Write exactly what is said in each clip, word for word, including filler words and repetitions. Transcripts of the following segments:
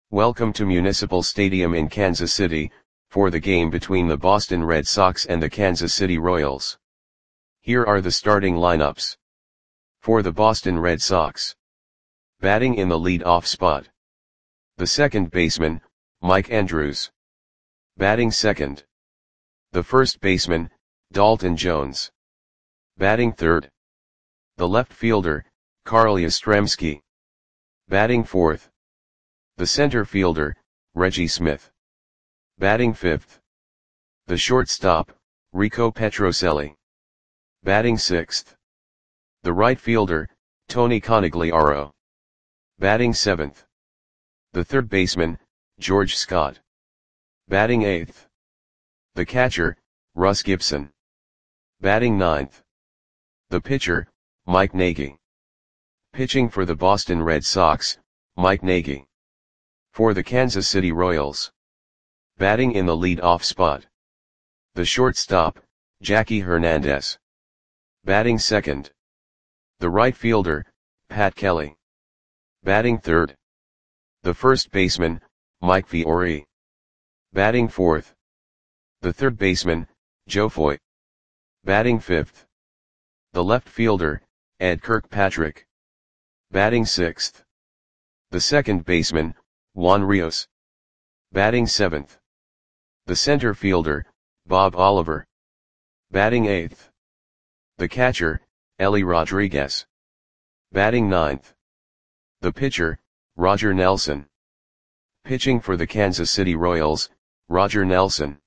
Welcome to Municipal Stadium in Kansas City, for the game between the Boston Red Sox and the Kansas City Royals. Here are the starting lineups. For the Boston Red Sox. Batting in the lead-off spot. The second baseman, Mike Andrews. Batting second. The first baseman, Dalton Jones. Batting third. The left fielder, Carl Yastrzemski. Batting fourth. The center fielder, Reggie Smith. Batting fifth. The shortstop, Rico Petrocelli. Batting sixth. The right fielder, Tony Conigliaro. Batting seventh. The third baseman, George Scott. Batting eighth. The catcher, Russ Gibson. Batting ninth. The pitcher, Mike Nagy. Pitching for the Boston Red Sox, Mike Nagy. For the Kansas City Royals. Batting in the lead-off spot. The shortstop, Jackie Hernandez. Batting second. The right fielder, Pat Kelly. Batting third. The first baseman, Mike Fiore. Batting fourth. The third baseman, Joe Foy. Batting fifth. The left fielder, Ed Kirkpatrick. Batting sixth. The second baseman, Juan Rios. Batting seventh. The center fielder, Bob Oliver. Batting eighth. The catcher, Ellie Rodriguez. Batting ninth. The pitcher, Roger Nelson. Pitching for the Kansas City Royals, Roger Nelson.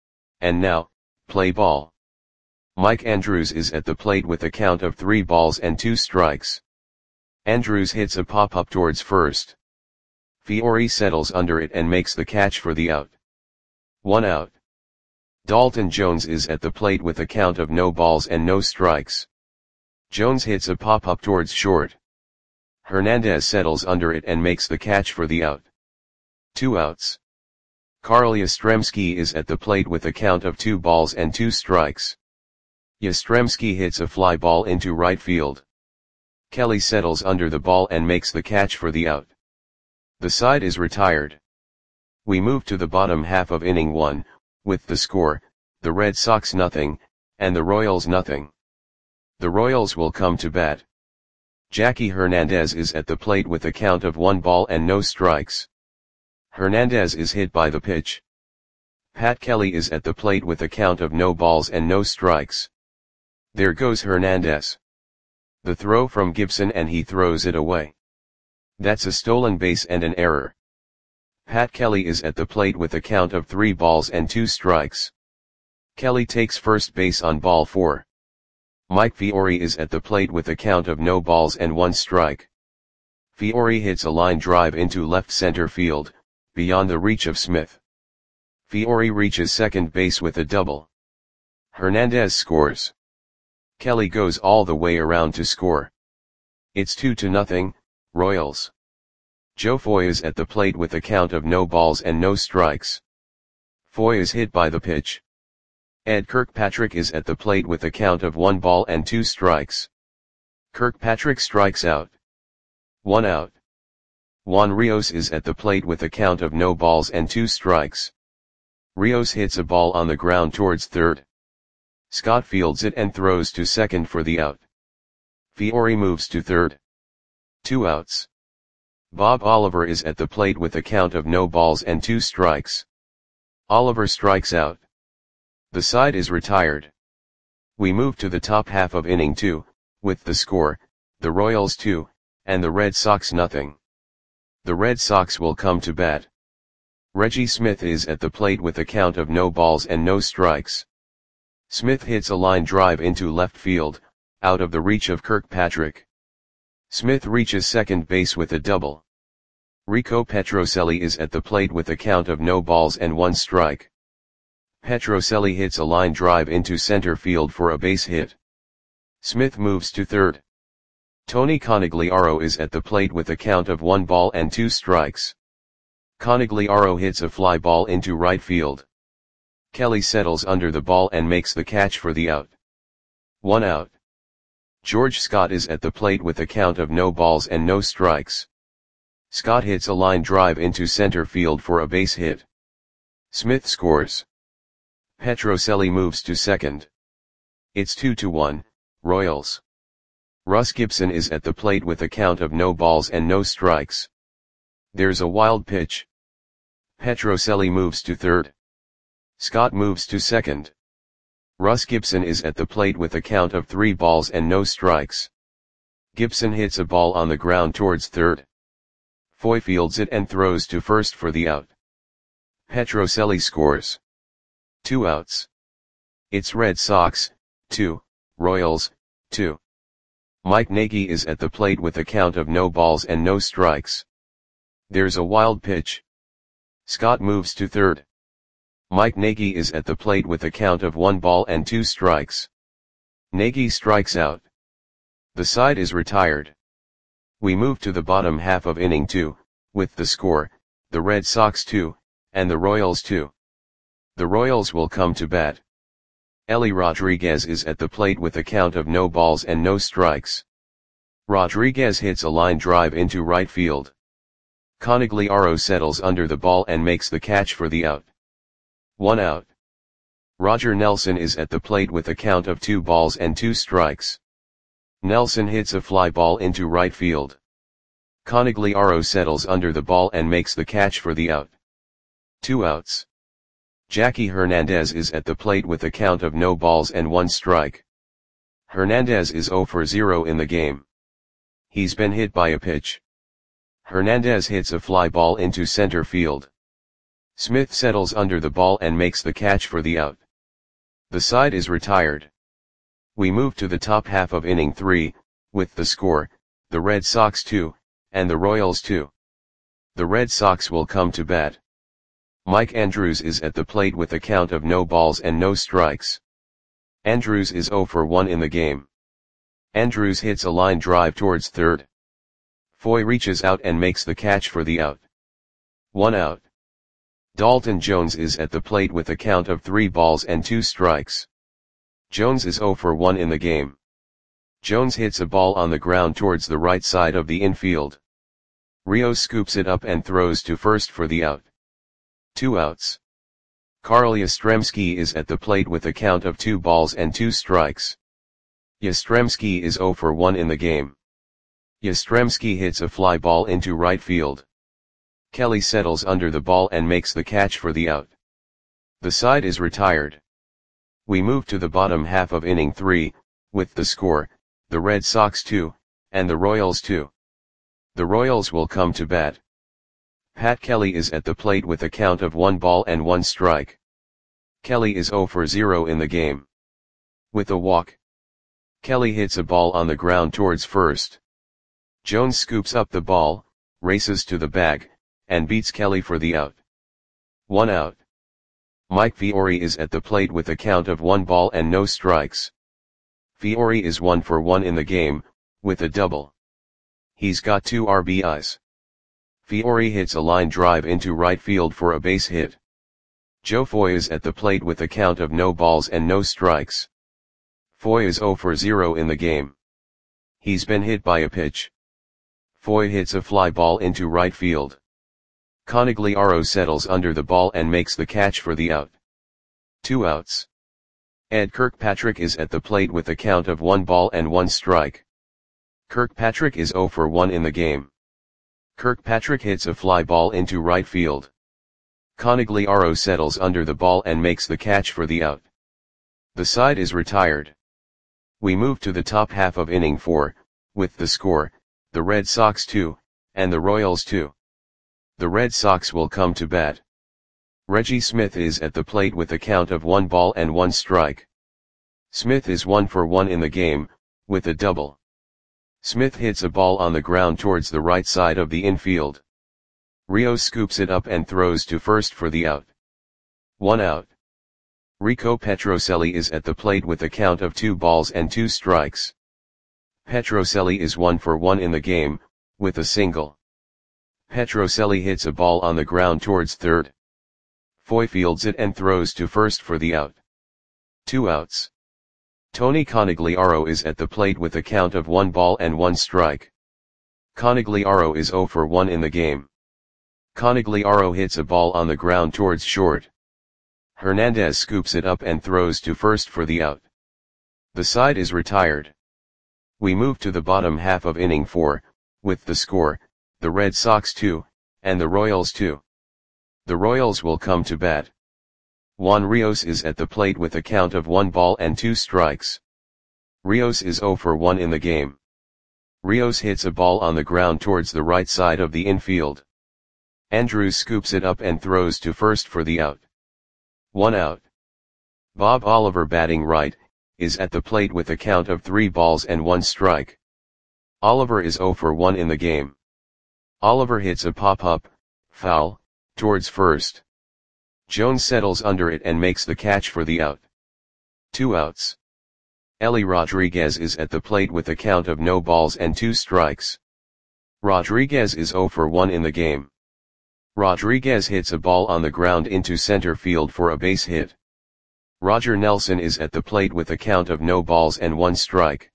And now, play ball. Mike Andrews is at the plate with a count of three balls and two strikes. Andrews hits a pop-up towards first. Fiore settles under it and makes the catch for the out. One out. Dalton Jones is at the plate with a count of no balls and no strikes. Jones hits a pop-up towards short. Hernandez settles under it and makes the catch for the out. Two outs. Carl Yastrzemski is at the plate with a count of two balls and two strikes. Yastrzemski hits a fly ball into right field. Kelly settles under the ball and makes the catch for the out. The side is retired. We move to the bottom half of inning one, with the score, the Red Sox nothing, and the Royals nothing. The Royals will come to bat. Jackie Hernandez is at the plate with a count of one ball and no strikes. Hernandez is hit by the pitch. Pat Kelly is at the plate with a count of no balls and no strikes. There goes Hernandez. The throw from Gibson and he throws it away. That's a stolen base and an error. Pat Kelly is at the plate with a count of three balls and two strikes. Kelly takes first base on ball four. Mike Fiore is at the plate with a count of no balls and one strike. Fiore hits a line drive into left center field, beyond the reach of Smith. Fiore reaches second base with a double. Hernandez scores. Kelly goes all the way around to score. It's two to nothing, Royals. Joe Foy is at the plate with a count of no balls and no strikes. Foy is hit by the pitch. Ed Kirkpatrick is at the plate with a count of one ball and two strikes. Kirkpatrick strikes out. One out. Juan Rios is at the plate with a count of no balls and two strikes. Rios hits a ball on the ground towards third. Scott fields it and throws to second for the out. Fiore moves to third. Two outs. Bob Oliver is at the plate with a count of no balls and two strikes. Oliver strikes out. The side is retired. We move to the top half of inning two, with the score, the Royals two, and the Red Sox nothing. The Red Sox will come to bat. Reggie Smith is at the plate with a count of no balls and no strikes. Smith hits a line drive into left field, out of the reach of Kirkpatrick. Smith reaches second base with a double. Rico Petrocelli is at the plate with a count of no balls and one strike. Petrocelli hits a line drive into center field for a base hit. Smith moves to third. Tony Conigliaro is at the plate with a count of one ball and two strikes. Conigliaro hits a fly ball into right field. Kelly settles under the ball and makes the catch for the out. One out. George Scott is at the plate with a count of no balls and no strikes. Scott hits a line drive into center field for a base hit. Smith scores. Petrocelli moves to second. It's two to one, Royals. Russ Gibson is at the plate with a count of no balls and no strikes. There's a wild pitch. Petrocelli moves to third. Scott moves to second. Russ Gibson is at the plate with a count of three balls and no strikes. Gibson hits a ball on the ground towards third. Foy fields it and throws to first for the out. Petrocelli scores. Two outs. It's Red Sox, two, Royals, two. Mike Nagy is at the plate with a count of no balls and no strikes. There's a wild pitch. Scott moves to third. Mike Nagy is at the plate with a count of one ball and two strikes. Nagy strikes out. The side is retired. We move to the bottom half of inning two, with the score, the Red Sox two, and the Royals two. The Royals will come to bat. Ellie Rodriguez is at the plate with a count of no balls and no strikes. Rodriguez hits a line drive into right field. Conigliaro settles under the ball and makes the catch for the out. One out. Roger Nelson is at the plate with a count of two balls and two strikes. Nelson hits a fly ball into right field. Conigliaro settles under the ball and makes the catch for the out. Two outs. Jackie Hernandez is at the plate with a count of no balls and one strike. Hernandez is zero for zero in the game. He's been hit by a pitch. Hernandez hits a fly ball into center field. Smith settles under the ball and makes the catch for the out. The side is retired. We move to the top half of inning three, with the score, the Red Sox two, and the Royals two. The Red Sox will come to bat. Mike Andrews is at the plate with a count of no balls and no strikes. Andrews is zero for one in the game. Andrews hits a line drive towards third. Foy reaches out and makes the catch for the out. One out. Dalton Jones is at the plate with a count of three balls and two strikes. Jones is zero for one in the game. Jones hits a ball on the ground towards the right side of the infield. Rios scoops it up and throws to first for the out. Two outs. Carl Yastrzemski is at the plate with a count of two balls and two strikes. Yastrzemski is zero for one in the game. Yastrzemski hits a fly ball into right field. Kelly settles under the ball and makes the catch for the out. The side is retired. We move to the bottom half of inning three, with the score, the Red Sox two, and the Royals two. The Royals will come to bat. Pat Kelly is at the plate with a count of one ball and one strike. Kelly is zero for zero in the game. With a walk. Kelly hits a ball on the ground towards first. Jones scoops up the ball, races to the bag, and beats Kelly for the out. One out. Mike Fiore is at the plate with a count of one ball and no strikes. Fiore is one for one in the game, with a double. He's got two R B Is. Fiore hits a line drive into right field for a base hit. Joe Foy is at the plate with a count of no balls and no strikes. Foy is zero for zero in the game. He's been hit by a pitch. Foy hits a fly ball into right field. Conigliaro settles under the ball and makes the catch for the out. Two outs. Ed Kirkpatrick is at the plate with a count of one ball and one strike. Kirkpatrick is zero for one in the game. Kirkpatrick hits a fly ball into right field. Conigliaro settles under the ball and makes the catch for the out. The side is retired. We move to the top half of inning four, with the score, the Red Sox two, and the Royals two. The Red Sox will come to bat. Reggie Smith is at the plate with a count of one ball and one strike. Smith is one for one in the game, with a double. Smith hits a ball on the ground towards the right side of the infield. Rios scoops it up and throws to first for the out. One out. Rico Petrocelli is at the plate with a count of two balls and two strikes. Petrocelli is one for one in the game, with a single. Petrocelli hits a ball on the ground towards third. Foy fields it and throws to first for the out. Two outs. Tony Conigliaro is at the plate with a count of one ball and one strike. Conegliaro is zero for one in the game. Conegliaro hits a ball on the ground towards short. Hernandez scoops it up and throws to first for the out. The side is retired. We move to the bottom half of inning four, with the score, the Red Sox two, and the Royals two. The Royals will come to bat. Juan Rios is at the plate with a count of one ball and two strikes. Rios is zero for one in the game. Rios hits a ball on the ground towards the right side of the infield. Andrews scoops it up and throws to first for the out. One out. Bob Oliver, batting right, is at the plate with a count of three balls and one strike. Oliver is zero for one in the game. Oliver hits a pop-up, foul, towards first. Jones settles under it and makes the catch for the out. Two outs. Ellie Rodriguez is at the plate with a count of no balls and two strikes. Rodriguez is zero for one in the game. Rodriguez hits a ball on the ground into center field for a base hit. Roger Nelson is at the plate with a count of no balls and one strike.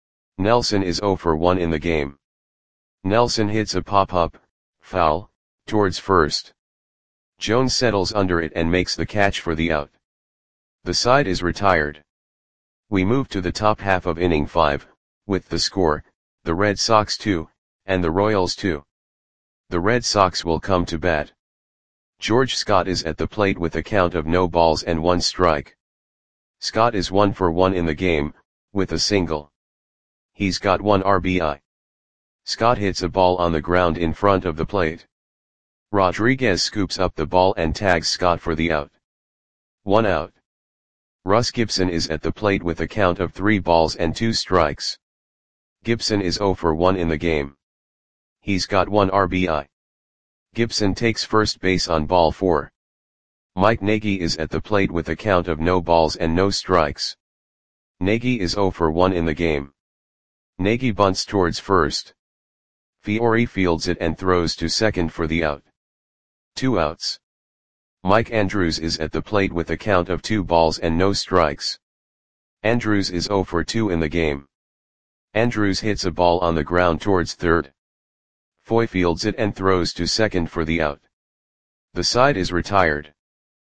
Nelson is zero for one in the game. Nelson hits a pop-up, foul, towards first. Jones settles under it and makes the catch for the out. The side is retired. We move to the top half of inning five, with the score, the Red Sox two, and the Royals two. The Red Sox will come to bat. George Scott is at the plate with a count of no balls and one strike. Scott is one for one in the game, with a single. He's got one R B I. Scott hits a ball on the ground in front of the plate. Rodriguez scoops up the ball and tags Scott for the out. One out. Russ Gibson is at the plate with a count of three balls and two strikes. Gibson is zero for one in the game. He's got one R B I. Gibson takes first base on ball four. Mike Nagy is at the plate with a count of no balls and no strikes. Nagy is zero for one in the game. Nagy bunts towards first. Fiore fields it and throws to second for the out. Two outs. Mike Andrews is at the plate with a count of two balls and no strikes. Andrews is zero for two in the game. Andrews hits a ball on the ground towards third. Foy fields it and throws to second for the out. The side is retired.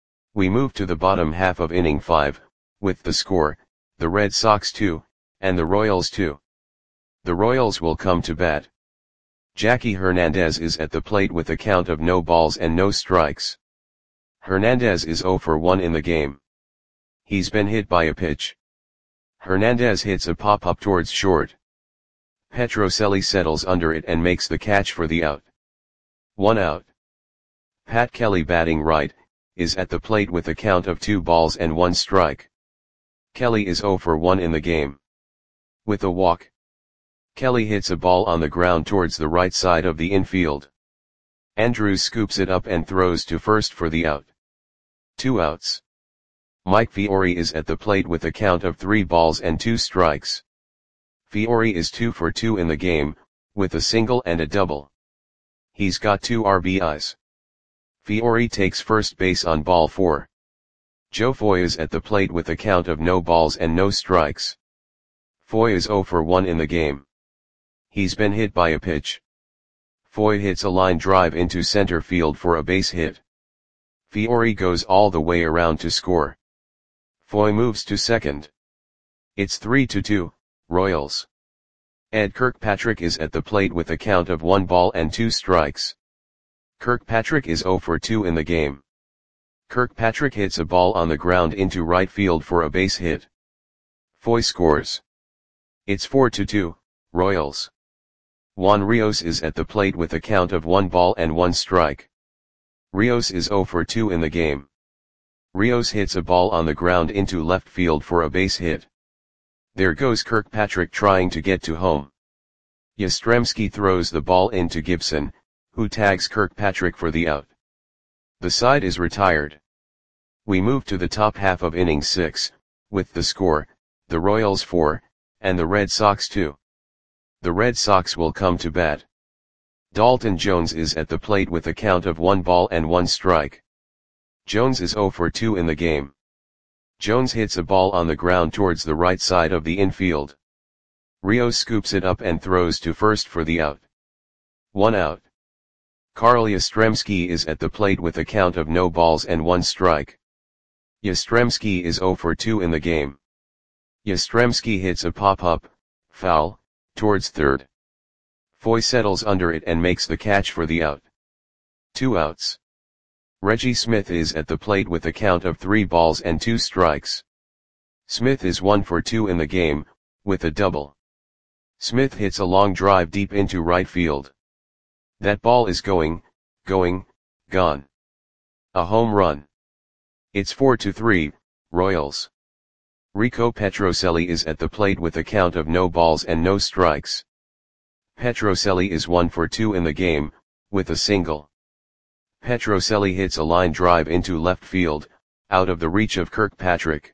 We move to the bottom half of inning five, with the score, the Red Sox two, and the Royals two. The Royals will come to bat. Jackie Hernandez is at the plate with a count of no balls and no strikes. Hernandez is zero for one in the game. He's been hit by a pitch. Hernandez hits a pop-up towards short. Petrocelli settles under it and makes the catch for the out. One out. Pat Kelly, batting right, is at the plate with a count of two balls and one strike. Kelly is zero for one in the game. With a walk. Kelly hits a ball on the ground towards the right side of the infield. Andrews scoops it up and throws to first for the out. Two outs. Mike Fiore is at the plate with a count of three balls and two strikes. Fiore is two for two in the game, with a single and a double. He's got two R B Is. Fiore takes first base on ball four. Joe Foy is at the plate with a count of no balls and no strikes. Foy is zero for one in the game. He's been hit by a pitch. Foy hits a line drive into center field for a base hit. Fiore goes all the way around to score. Foy moves to second. It's three to two, Royals. Ed Kirkpatrick is at the plate with a count of one ball and two strikes. Kirkpatrick is zero for two in the game. Kirkpatrick hits a ball on the ground into right field for a base hit. Foy scores. It's four to two, Royals. Juan Rios is at the plate with a count of one ball and one strike. Rios is zero for two in the game. Rios hits a ball on the ground into left field for a base hit. There goes Kirkpatrick trying to get to home. Yastrzemski throws the ball into Gibson, who tags Kirkpatrick for the out. The side is retired. We move to the top half of inning six, with the score, the Royals four, and the Red Sox two. The Red Sox will come to bat. Dalton Jones is at the plate with a count of one ball and one strike. Jones is zero for two in the game. Jones hits a ball on the ground towards the right side of the infield. Rios scoops it up and throws to first for the out. One out. Karl Yastrzemski is at the plate with a count of no balls and one strike. Yastrzemski is zero for two in the game. Yastrzemski hits a pop-up, foul, towards third. Foy settles under it and makes the catch for the out. Two outs. Reggie Smith is at the plate with a count of three balls and two strikes. Smith is one for two in the game, with a double. Smith hits a long drive deep into right field. That ball is going, going, gone. A home run. It's four to three, Royals. Rico Petrocelli is at the plate with a count of no balls and no strikes. Petrocelli is one for two in the game, with a single. Petrocelli hits a line drive into left field, out of the reach of Kirkpatrick.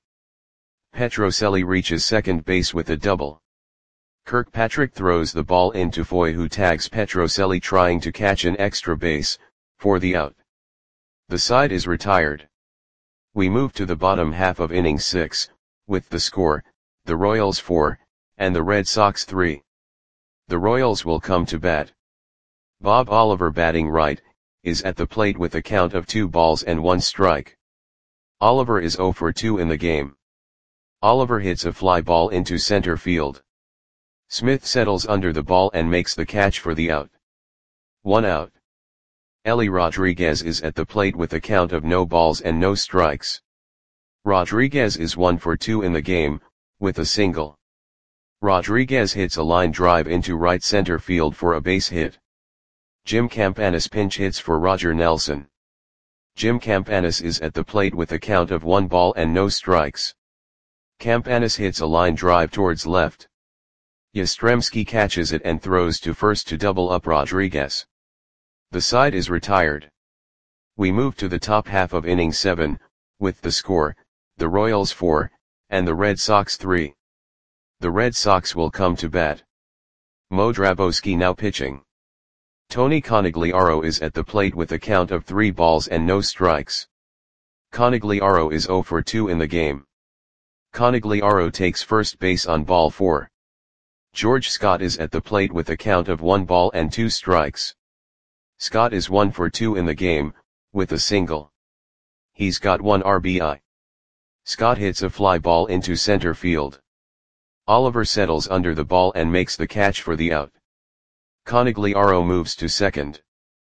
Petrocelli reaches second base with a double. Kirkpatrick throws the ball into Foy, who tags Petrocelli trying to catch an extra base, for the out. The side is retired. We move to the bottom half of inning six, with the score, the Royals four, and the Red Sox three. The Royals will come to bat. Bob Oliver, batting right, is at the plate with a count of two balls and one strike. Oliver is zero for two in the game. Oliver hits a fly ball into center field. Smith settles under the ball and makes the catch for the out. One out. Ellie Rodriguez is at the plate with a count of no balls and no strikes. Rodriguez is one for two in the game, with a single. Rodriguez hits a line drive into right center field for a base hit. Jim Campanis pinch hits for Roger Nelson. Jim Campanis is at the plate with a count of one ball and no strikes. Campanis hits a line drive towards left. Yastrzemski catches it and throws to first to double up Rodriguez. The side is retired. We move to the top half of inning seven, with the score, the Royals four, and the Red Sox three. The Red Sox will come to bat. Mo Drabowski now pitching. Tony Conigliaro is at the plate with a count of three balls and no strikes. Conigliaro is zero for two in the game. Conigliaro takes first base on ball four. George Scott is at the plate with a count of one ball and two strikes. Scott is one for two in the game, with a single. He's got one R B I. Scott hits a fly ball into center field. Oliver settles under the ball and makes the catch for the out. Conigliaro moves to second.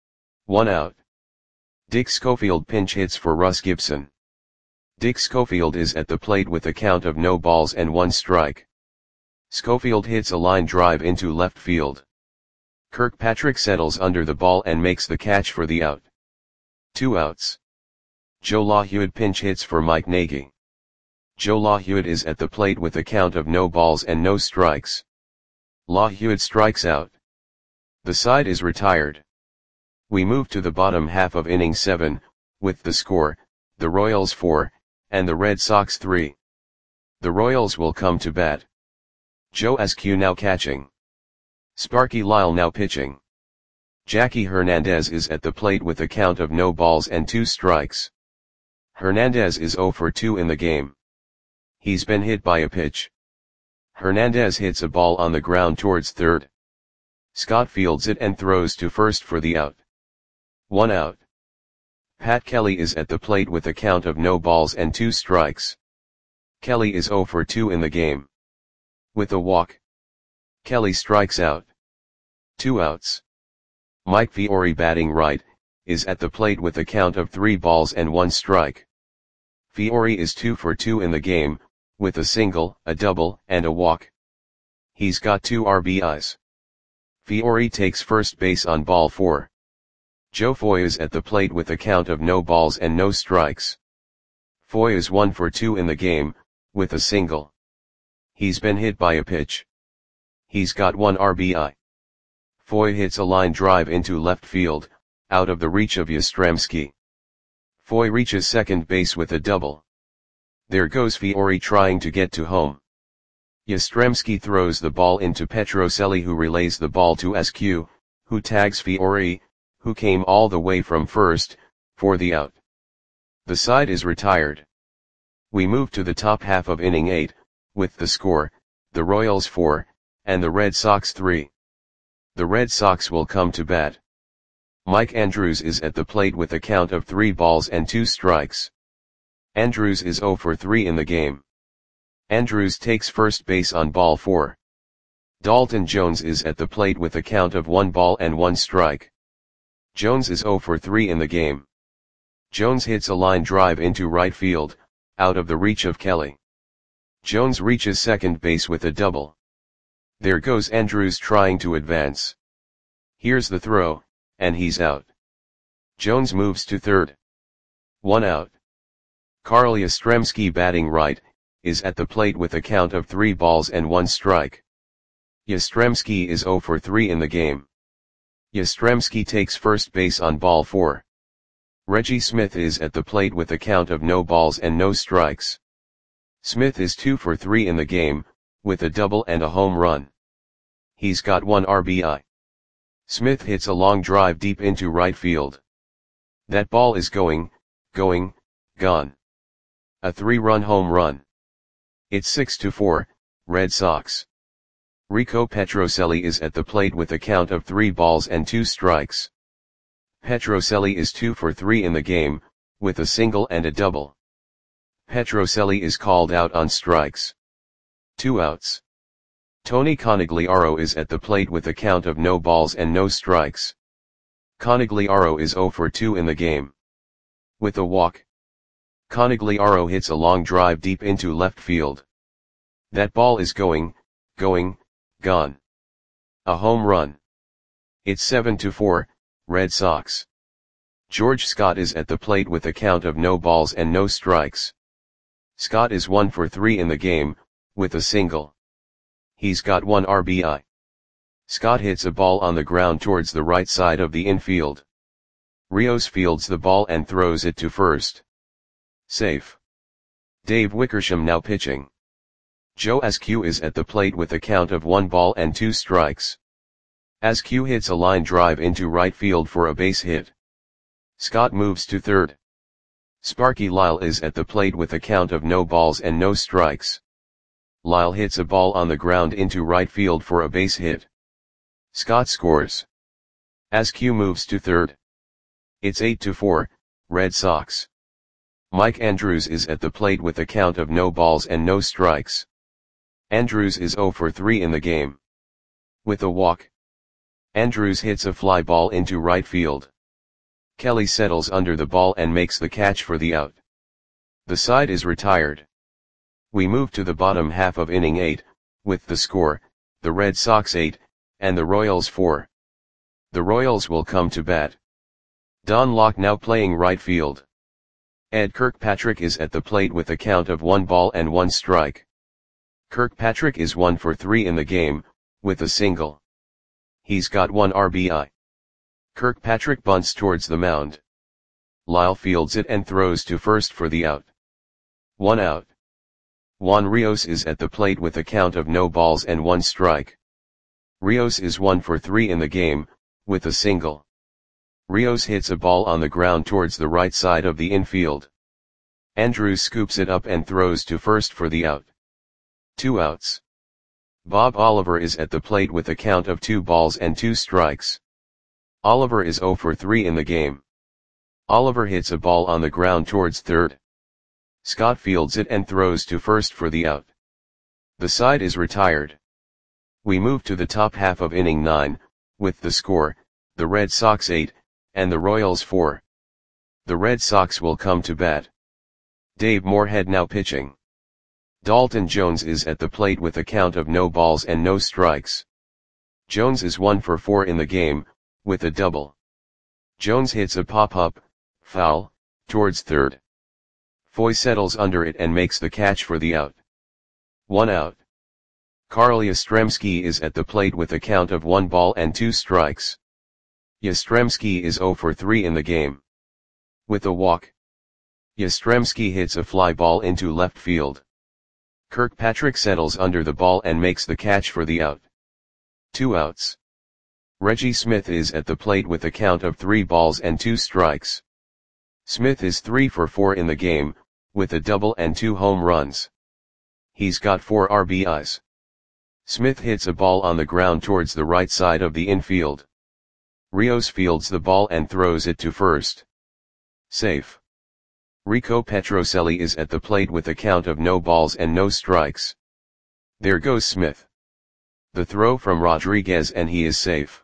One out. Dick Schofield pinch hits for Russ Gibson. Dick Schofield is at the plate with a count of no balls and one strike. Schofield hits a line drive into left field. Kirkpatrick settles under the ball and makes the catch for the out. Two outs. Joe LaHewitt pinch hits for Mike Nagy. Joe LaHewitt is at the plate with a count of no balls and no strikes. LaHewitt strikes out. The side is retired. We move to the bottom half of inning seven, with the score, the Royals four, and the Red Sox three. The Royals will come to bat. Joe Askew now catching. Sparky Lyle now pitching. Jackie Hernandez is at the plate with a count of no balls and two strikes. Hernandez is zero for two in the game. He's been hit by a pitch. Hernandez hits a ball on the ground towards third. Scott fields it and throws to first for the out. One out. Pat Kelly is at the plate with a count of no balls and two strikes. Kelly is zero for two in the game. With a walk. Kelly strikes out. Two outs. Mike Fiore, batting right, is at the plate with a count of three balls and one strike. Fiore is two for two in the game, with a single, a double, and a walk. He's got two R B Is. Fiore takes first base on ball four. Joe Foy is at the plate with a count of no balls and no strikes. Foy is one for two in the game, with a single. He's been hit by a pitch. He's got one R B I. Foy hits a line drive into left field, out of the reach of Yastrzemski. Foy reaches second base with a double. There goes Fiore trying to get to home. Yastrzemski throws the ball into Petrocelli, who relays the ball to Askew, who tags Fiore, who came all the way from first, for the out. The side is retired. We move to the top half of inning eight, with the score, the Royals four, and the Red Sox three. The Red Sox will come to bat. Mike Andrews is at the plate with a count of three balls and two strikes. Andrews is zero for three in the game. Andrews takes first base on ball four. Dalton Jones is at the plate with a count of one ball and one strike. Jones is zero for three in the game. Jones hits a line drive into right field, out of the reach of Kelly. Jones reaches second base with a double. There goes Andrews trying to advance. Here's the throw, and he's out. Jones moves to third. One out. Carl Yastrzemski, batting right, is at the plate with a count of three balls and one strike. Yastrzemski is zero for three in the game. Yastrzemski takes first base on ball four. Reggie Smith is at the plate with a count of no balls and no strikes. Smith is two for three in the game, with a double and a home run. He's got one R B I. Smith hits a long drive deep into right field. That ball is going, going, gone. A three-run home run. It's six to four, Red Sox. Rico Petrocelli is at the plate with a count of three balls and two strikes. Petrocelli is two for three in the game, with a single and a double. Petrocelli is called out on strikes. Two outs. Tony Conigliaro is at the plate with a count of no balls and no strikes. Conigliaro is zero for two in the game. With a walk. Conigliaro hits a long drive deep into left field. That ball is going, going, gone. A home run. It's seven to four, Red Sox. George Scott is at the plate with a count of no balls and no strikes. Scott is one for three in the game, with a single. He's got one R B I. Scott hits a ball on the ground towards the right side of the infield. Rios fields the ball and throws it to first. Safe. Dave Wickersham now pitching. Joe Askew is at the plate with a count of one ball and two strikes. Askew hits a line drive into right field for a base hit. Scott moves to third. Sparky Lyle is at the plate with a count of no balls and no strikes. Lyle hits a ball on the ground into right field for a base hit. Scott scores. Askew moves to third. It's eight to four, Red Sox. Mike Andrews is at the plate with a count of no balls and no strikes. Andrews is zero for three in the game. With a walk. Andrews hits a fly ball into right field. Kelly settles under the ball and makes the catch for the out. The side is retired. We move to the bottom half of inning eight, with the score, the Red Sox eight, and the Royals four. The Royals will come to bat. Don Locke now playing right field. Ed Kirkpatrick is at the plate with a count of one ball and one strike. Kirkpatrick is one for three in the game, with a single. He's got one R B I. Kirkpatrick bunts towards the mound. Lyle fields it and throws to first for the out. One out. Juan Rios is at the plate with a count of no balls and one strike. Rios is one for three in the game, with a single. Rios hits a ball on the ground towards the right side of the infield. Andrews scoops it up and throws to first for the out. Two outs. Bob Oliver is at the plate with a count of two balls and two strikes. Oliver is zero for three in the game. Oliver hits a ball on the ground towards third. Scott fields it and throws to first for the out. The side is retired. We move to the top half of inning nine, with the score, the Red Sox eight, and the Royals four. The Red Sox will come to bat. Dave Moorhead now pitching. Dalton Jones is at the plate with a count of no balls and no strikes. Jones is one for four in the game, with a double. Jones hits a pop-up, foul, towards third. Foy settles under it and makes the catch for the out. One out. Carl Yastrzemski is at the plate with a count of one ball and two strikes. Yastrzemski is zero for three in the game. With a walk. Yastrzemski hits a fly ball into left field. Kirkpatrick settles under the ball and makes the catch for the out. Two outs. Reggie Smith is at the plate with a count of three balls and two strikes. Smith is three for four in the game, with a double and two home runs. He's got four R B Is. Smith hits a ball on the ground towards the right side of the infield. Rios fields the ball and throws it to first. Safe. Rico Petrocelli is at the plate with a count of no balls and no strikes. There goes Smith. The throw from Rodriguez and he is safe.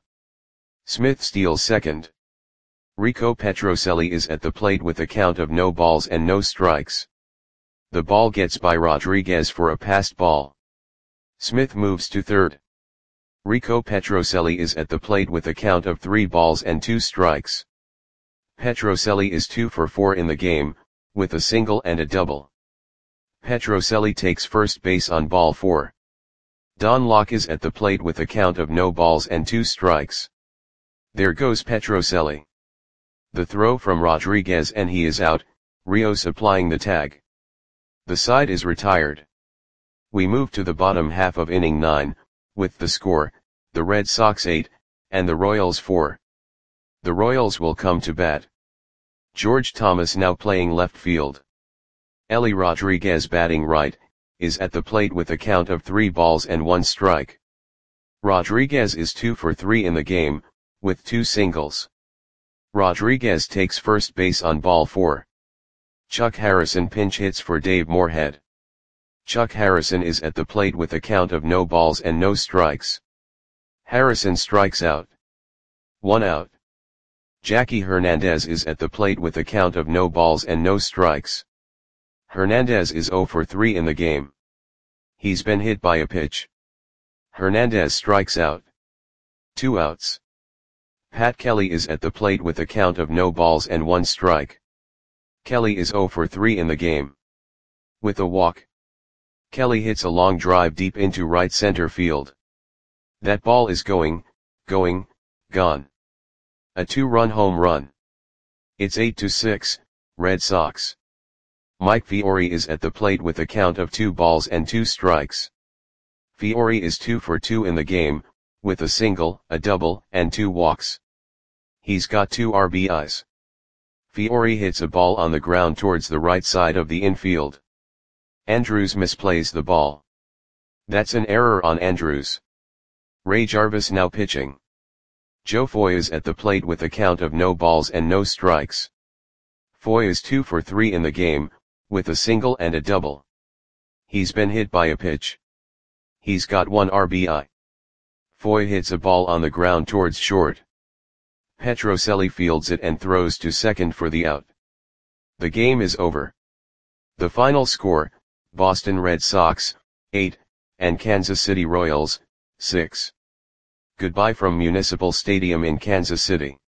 Smith steals second. Rico Petrocelli is at the plate with a count of no balls and no strikes. The ball gets by Rodriguez for a passed ball. Smith moves to third. Rico Petrocelli is at the plate with a count of three balls and two strikes. Petrocelli is two for four in the game, with a single and a double. Petrocelli takes first base on ball four. Don Locke is at the plate with a count of no balls and two strikes. There goes Petrocelli. The throw from Rodriguez and he is out, Rios applying the tag. The side is retired. We move to the bottom half of inning nine, with the score, the Red Sox eight, and the Royals four. The Royals will come to bat. George Thomas now playing left field. Ellie Rodriguez batting right, is at the plate with a count of three balls and one strike. Rodriguez is two for three in the game, with two singles. Rodriguez takes first base on ball four. Chuck Harrison pinch hits for Dave Moorhead. Chuck Harrison is at the plate with a count of no balls and no strikes. Harrison strikes out. One out. Jackie Hernandez is at the plate with a count of no balls and no strikes. Hernandez is zero for three in the game. He's been hit by a pitch. Hernandez strikes out. Two outs. Pat Kelly is at the plate with a count of no balls and one strike. Kelly is zero for three in the game. With a walk. Kelly hits a long drive deep into right center field. That ball is going, going, gone. A two-run home run. It's eight to six, Red Sox. Mike Fiore is at the plate with a count of two balls and two strikes. Fiore is two for two in the game, with a single, a double, and two walks. He's got two R B Is. Fiore hits a ball on the ground towards the right side of the infield. Andrews misplays the ball. That's an error on Andrews. Ray Jarvis now pitching. Joe Foy is at the plate with a count of no balls and no strikes. Foy is two for three in the game, with a single and a double. He's been hit by a pitch. He's got one R B I. Foy hits a ball on the ground towards short. Petrocelli fields it and throws to second for the out. The game is over. The final score, Boston Red Sox, eight, and Kansas City Royals, six. Goodbye from Municipal Stadium in Kansas City.